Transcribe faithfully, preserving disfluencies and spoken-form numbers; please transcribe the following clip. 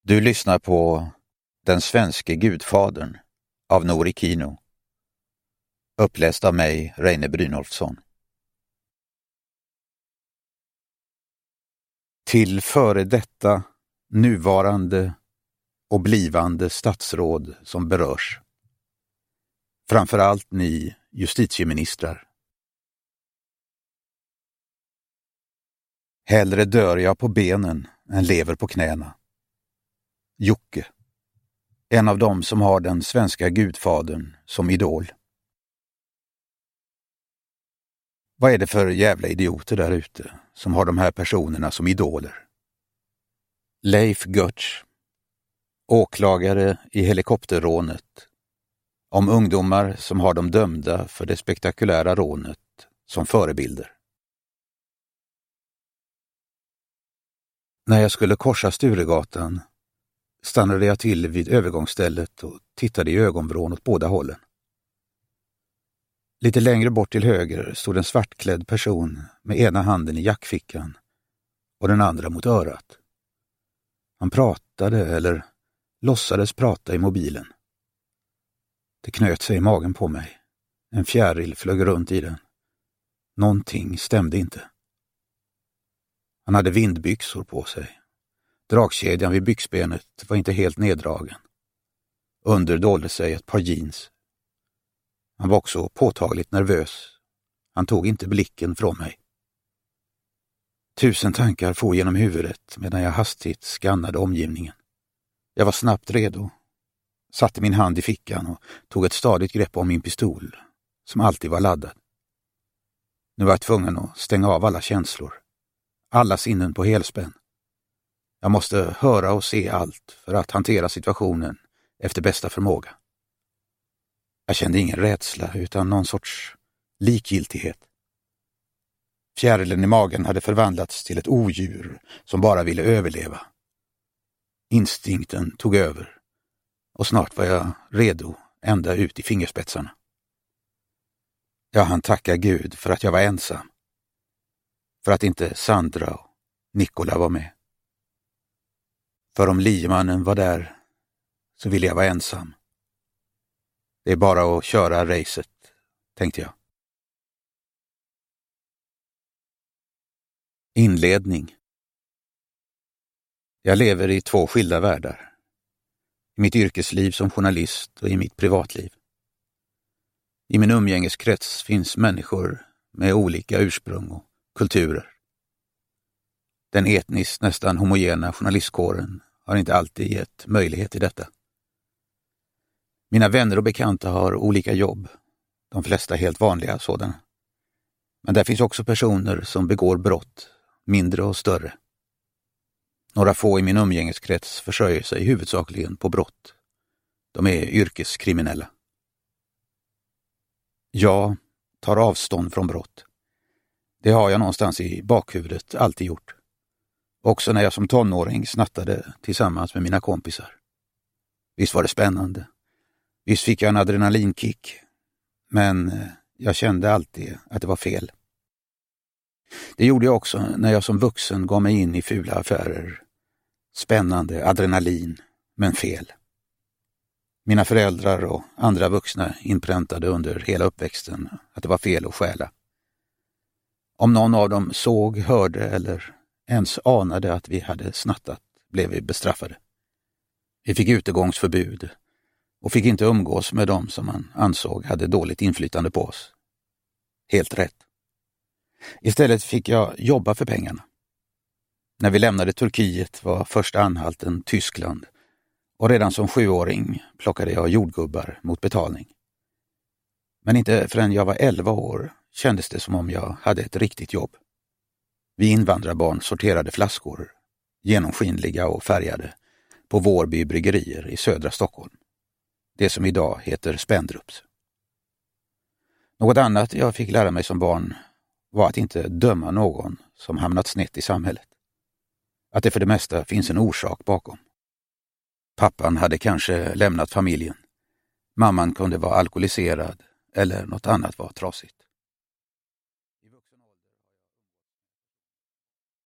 Du lyssnar på Den svenske gudfadern av Nori Kino. Uppläst av mig, Reine Brynolfsson. Till före detta, nuvarande och blivande statsråd som berörs. Framförallt ni justitieministrar. Hellre dör jag på benen än lever på knäna. Jocke, en av dem som har den svenska gudfadern som idol. Vad är det för jävla idioter där ute som har de här personerna som idoler? Leif Götz, åklagare i helikopterrånet, om ungdomar som har de dömda för det spektakulära rånet som förebilder. När jag skulle korsa Sturegatan stannade jag till vid övergångsstället och tittade i ögonvrån åt båda hållen. Lite längre bort till höger stod en svartklädd person med ena handen i jackfickan och den andra mot örat. Han pratade eller låtsades prata i mobilen. Det knöt sig i magen på mig. En fjäril flög runt i den. Någonting stämde inte. Han hade vindbyxor på sig. Dragkedjan vid byxbenet var inte helt neddragen. Under dolde sig ett par jeans. Han var också påtagligt nervös. Han tog inte blicken från mig. Tusen tankar for genom huvudet medan jag hastigt skannade omgivningen. Jag var snabbt redo. Satte min hand i fickan och tog ett stadigt grepp om min pistol, som alltid var laddad. Nu var jag tvungen att stänga av alla känslor. Alla sinnen på helspänn. Jag måste höra och se allt för att hantera situationen efter bästa förmåga. Jag kände ingen rädsla utan någon sorts likgiltighet. Fjärilen i magen hade förvandlats till ett odjur som bara ville överleva. Instinkten tog över och snart var jag redo ända ut i fingerspetsarna. Jag hann tacka Gud för att jag var ensam. För att inte Sandra och Nikola var med. För om liemannen var där så ville jag vara ensam. Det är bara att köra racet, tänkte jag. Inledning. Jag lever i två skilda världar. I mitt yrkesliv som journalist och i mitt privatliv. I min umgängeskrets finns människor med olika ursprung och kulturer. Den etniskt nästan homogena journalistkåren har inte alltid gett möjlighet till detta. Mina vänner och bekanta har olika jobb, de flesta helt vanliga sådana. Men där finns också personer som begår brott, mindre och större. Några få i min umgängeskrets försörjer sig huvudsakligen på brott. De är yrkeskriminella. Jag tar avstånd från brott. Det har jag någonstans i bakhuvudet alltid gjort. Också när jag som tonåring snattade tillsammans med mina kompisar. Visst var det spännande. Visst fick jag en adrenalinkick. Men jag kände alltid att det var fel. Det gjorde jag också när jag som vuxen gav mig in i fula affärer. Spännande, adrenalin, men fel. Mina föräldrar och andra vuxna inpräntade under hela uppväxten att det var fel att stjäla. Om någon av dem såg, hörde eller ens anade att vi hade snattat blev vi bestraffade. Vi fick utegångsförbud och fick inte umgås med dem som man ansåg hade dåligt inflytande på oss. Helt rätt. Istället fick jag jobba för pengarna. När vi lämnade Turkiet var första anhalten Tyskland och redan som sjuåring plockade jag jordgubbar mot betalning. Men inte förrän jag var elva år kändes det som om jag hade ett riktigt jobb. Vi invandrarbarn sorterade flaskor, genomskinliga och färgade, på Vårby bryggerier i södra Stockholm. Det som idag heter Spendrups. Något annat jag fick lära mig som barn var att inte döma någon som hamnat snett i samhället. Att det för det mesta finns en orsak bakom. Pappan hade kanske lämnat familjen. Mamman kunde vara alkoholiserad eller något annat var trasigt.